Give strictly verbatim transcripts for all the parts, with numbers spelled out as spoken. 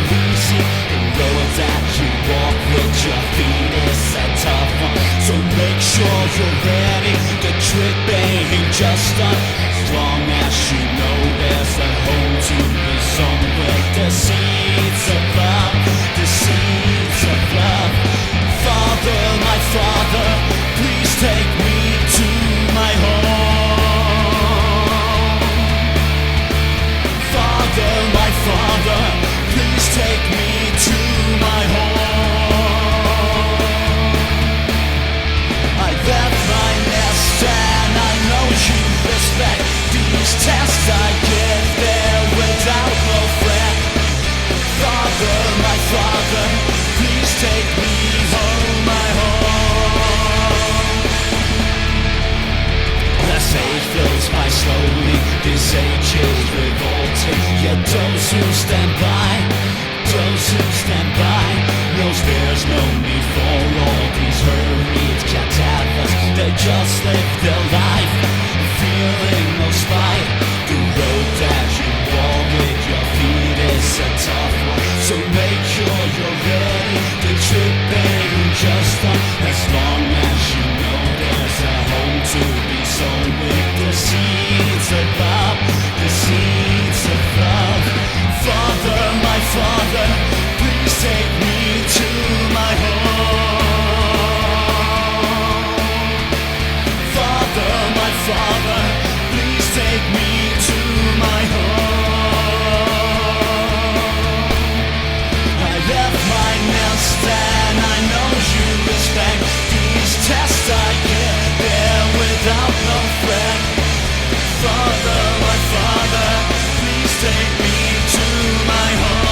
easy. The road that you walk with your feet is a tough one, so make sure you're ready. The trip ain't just done, as long as you know there's a home to be somewhere. The seeds of love, the seeds of love. Father, my Father, please take me to my home. Father, my Father, please take me to my home. I left my nest and I know you respect these tests I give there without no fret. Father, my Father, please take me home, my home. As age flows by slowly, this age is revolting. Yet those who stand by, those who stand by, knows there's no need for all these hurried cadavers. They just live their life, feeling no spite. The road that you walk with your feet is a tough one, so make sure you're ready. The trip ain't just done, as long as you know there's a home to be sown with the seeds of love, the seeds of love. Father, my Father, please take me to my home. Father, my Father, please take me to my home. I left my nest and I know you respect these tests I give there without no fret. Father, my Father, please take me to my home.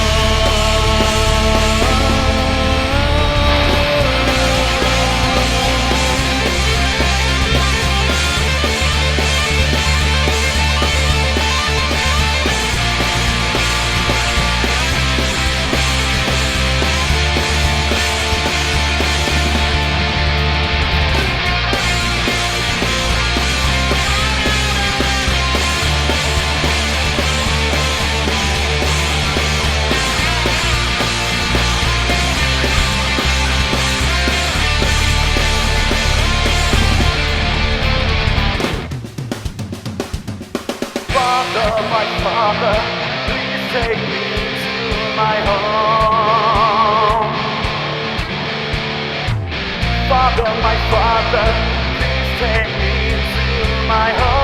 Father, my Father, please take me to my home. Father, my Father, please take me to my home.